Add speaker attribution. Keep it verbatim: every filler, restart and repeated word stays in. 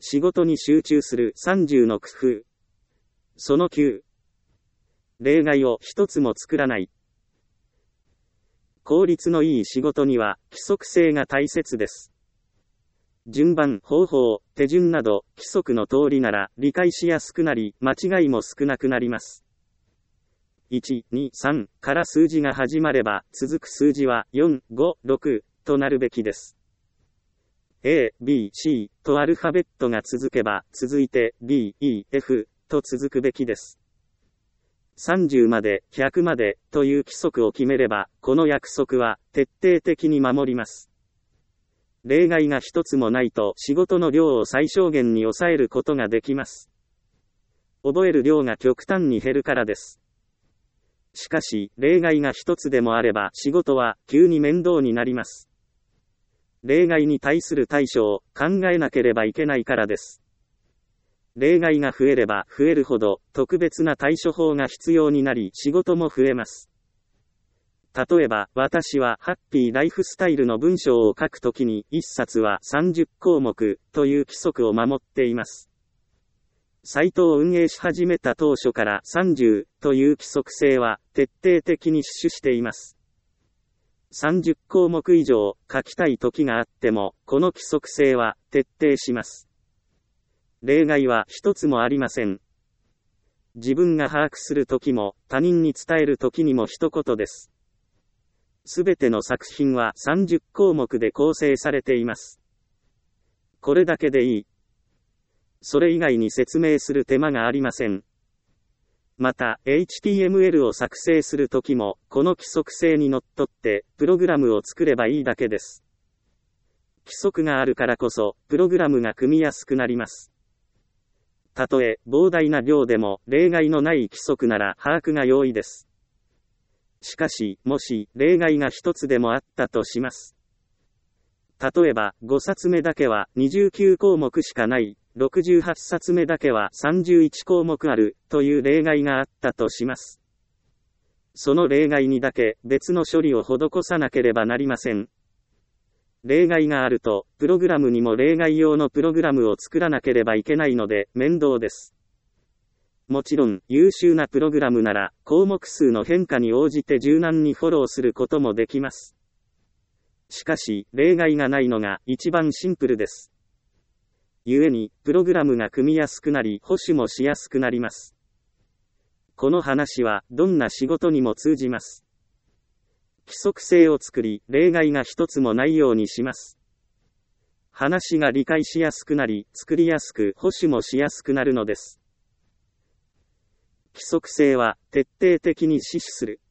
Speaker 1: 仕事に集中するさんじゅうの工夫。そのきゅう。例外を一つも作らない。効率のいい仕事には規則性が大切です。順番、方法、手順など規則の通りなら理解しやすくなり、間違いも少なくなります。いち、に、さんから数字が始まれば、続く数字はよん、ご、ろくとなるべきです。A、B、C とアルファベットが続けば、続いて D、E、F と続くべきです。さんじゅうまで、ひゃくまでという規則を決めれば、この約束は徹底的に守ります。例外が一つもないと仕事の量を最小限に抑えることができます。覚える量が極端に減るからです。しかし、例外が一つでもあれば仕事は急に面倒になります。例外に対する対処を考えなければいけないからです。例外が増えれば増えるほど特別な対処法が必要になり仕事も増えます。例えば、私はハッピーライフスタイルの文章を書くときにいっさつはさんじゅっこうもくという規則を守っています。サイトを運営し始めた当初からさんじゅうという規則性は徹底的に死守しています。さんじゅっこうもく以上書きたい時があっても、この規則性は徹底します。例外は一つもありません。自分が把握する時も、他人に伝える時にも一言です。すべての作品はさんじゅっこうもくで構成されています。これだけでいい。それ以外に説明する手間がありません。また、エイチティーエムエル を作成するときも、この規則性にのっとって、プログラムを作ればいいだけです。規則があるからこそ、プログラムが組みやすくなります。たとえ、膨大な量でも、例外のない規則なら把握が容易です。しかし、もし、例外が一つでもあったとします。例えば、ごさつめだけはにじゅうきゅうこうもくしかない、ろくじゅうはちさつめだけはさんじゅういちこうもくある、という例外があったとします。その例外にだけ別の処理を施さなければなりません。例外があると、プログラムにも例外用のプログラムを作らなければいけないので、面倒です。もちろん、優秀なプログラムなら、項目数の変化に応じて柔軟にフォローすることもできます。しかし、例外がないのが一番シンプルです。故に、プログラムが組みやすくなり、保守もしやすくなります。この話は、どんな仕事にも通じます。規則性を作り、例外が一つもないようにします。話が理解しやすくなり、作りやすく、保守もしやすくなるのです。規則性は、徹底的に死守する。